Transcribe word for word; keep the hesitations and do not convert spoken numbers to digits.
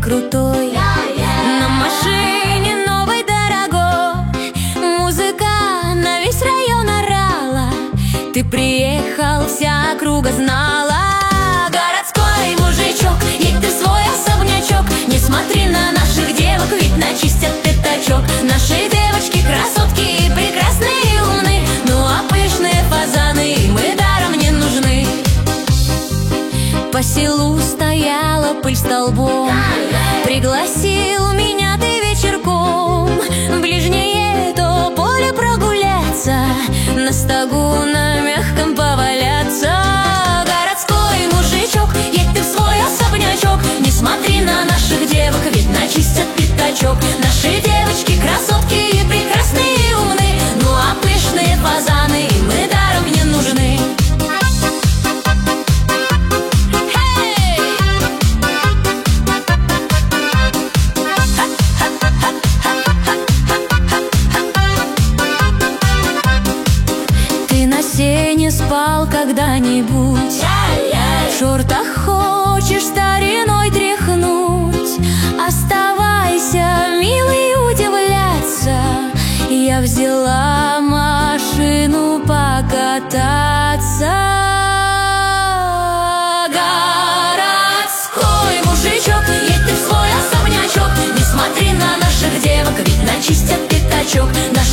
крутой, на машине новой дорогой. Музыка на весь район орала, ты приехал, вся округа знала. Городской мужичок, едь ты в свой особнячок, не смотри на наших девок, ведь начистят пятачок. Наши девочки красотки и прекрасные и умны, ну а пышные фазаны им и даром не нужны. По селу стояла пыль столбом, пригласил меня ты вечерком в ближнее то поле прогуляться, на стогу на мягком поваляться. Городской мужичок, едь ты в свой особнячок, не смотри на наших девок, ведь начистят пятачок. Наши девочки красотки и прекрасные и умны, ну а пышные фазаны им и даром не нужны. Не спал когда-нибудь, в шортах хочешь стариной тряхнуть? Оставайся, милый, удивляться, я взяла машину покататься. Городской мужичок, едь ты в свой особнячок, не смотри на наших девок, ведь начистят пятачок.